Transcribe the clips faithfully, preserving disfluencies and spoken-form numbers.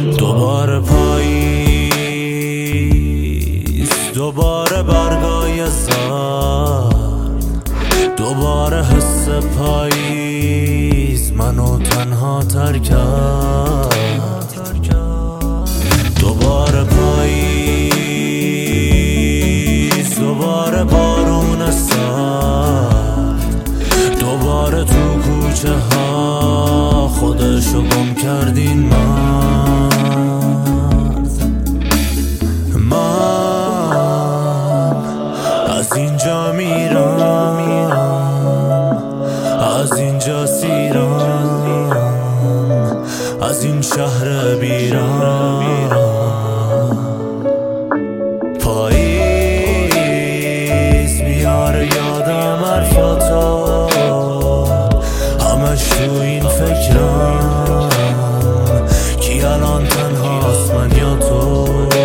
دوباره پاییز، دوباره برگای زرد، دوباره حس پاییز منو تنها تر کرد. دوباره پاییز، دوباره بارون سرد، دوباره تو کوچه ها خودشو گم کردین مرد. من از اینجا میرم، از اینجا سیرم، از این شهر بیرم. پاییز میاره یادم حرفاتو، همش تو این فکرم کی الان تنهاست، من یا تو.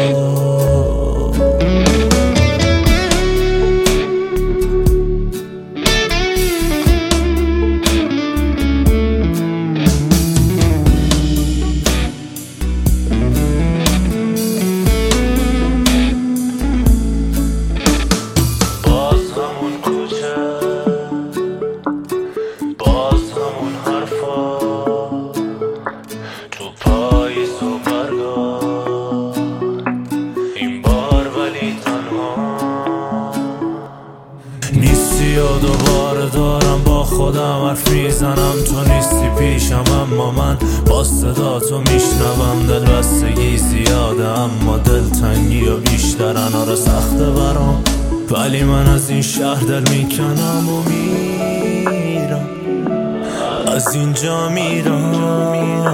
نیستی و دوباره دارم با خودم حرف میزنم، تو نیستی پیشم اما من با صدا تو میشنوم. دل بستگی زیاده اما دلتنگی و بیشترن، آره سخته برام ولی من از این شهر دل میکنم و میرم. از اینجا میرم،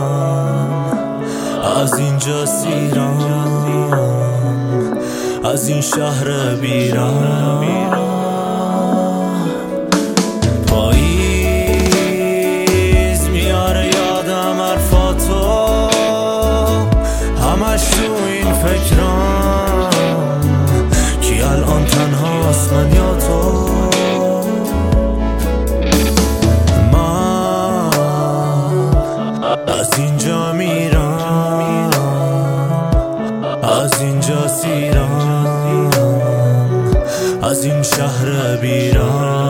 از اینجا سیرم، از این شهر بیرم. پاییز میاره یادم حرفاتو، همش تو این فکرم کی الان تنهاست، من یا تو. من از اینجا میرم، از اینجا سیرم، از این شهر بیرم.